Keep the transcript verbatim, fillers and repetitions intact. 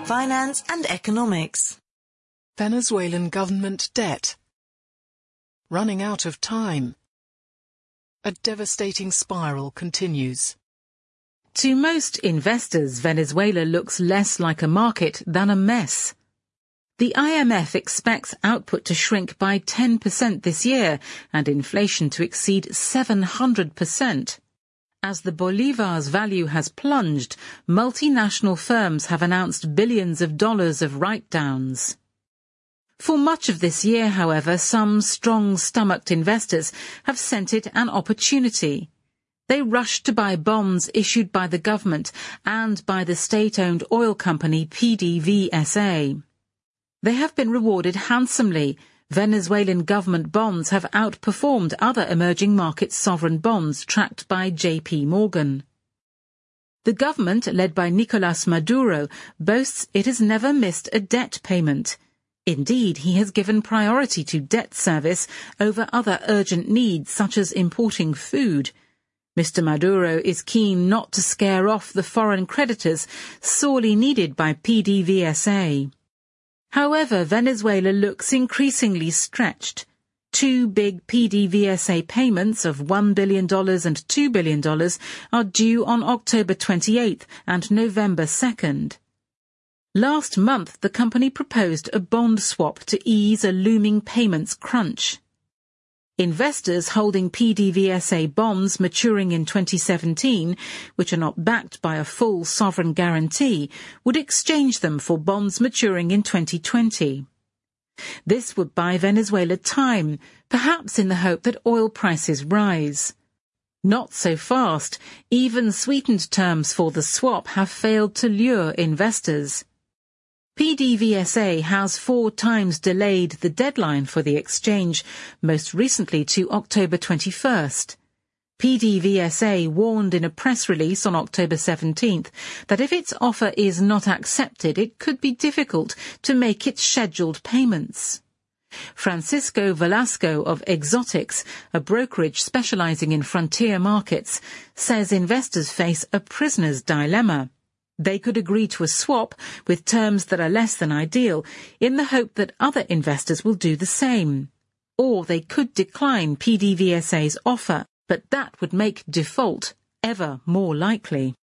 finance and economics. Venezuelan government debt. Running out of time. A devastating spiral continues. To most investors, Venezuela looks less like a market than a mess. The I M F expects output to shrink by ten percent this year and inflation to exceed seven hundred percent. As the bolivar's value has plunged, multinational firms have announced billions of dollars of write-downs. For much of this year, however, some strong-stomached investors have scented an opportunity. They rushed to buy bonds issued by the government and by the state-owned oil company P D V S A. They have been rewarded handsomely. Venezuelan government bonds have outperformed other emerging market sovereign bonds tracked by J P Morgan. The government, led by Nicolas Maduro, boasts it has never missed a debt payment. Indeed, he has given priority to debt service over other urgent needs such as importing food. Mister Maduro is keen not to scare off the foreign creditors sorely needed by P D V S A. However, Venezuela looks increasingly stretched. Two big P D V S A payments of one billion dollars and two billion dollars are due on October twenty-eighth and November second. Last month, the company proposed a bond swap to ease a looming payments crunch. Investors holding P D V S A bonds maturing in twenty seventeen, which are not backed by a full sovereign guarantee, would exchange them for bonds maturing in twenty twenty. This would buy Venezuela time, perhaps in the hope that oil prices rise. Not so fast. Even sweetened terms for the swap have failed to lure investors. P D V S A has four times delayed the deadline for the exchange, most recently to October twenty-first. P D V S A warned in a press release on October seventeenth that if its offer is not accepted, it could be difficult to make its scheduled payments. Francisco Velasco of Exotics, a brokerage specializing in frontier markets, says investors face a prisoner's dilemma. They could agree to a swap with terms that are less than ideal in the hope that other investors will do the same. Or they could decline P D V S A's offer, but that would make default ever more likely.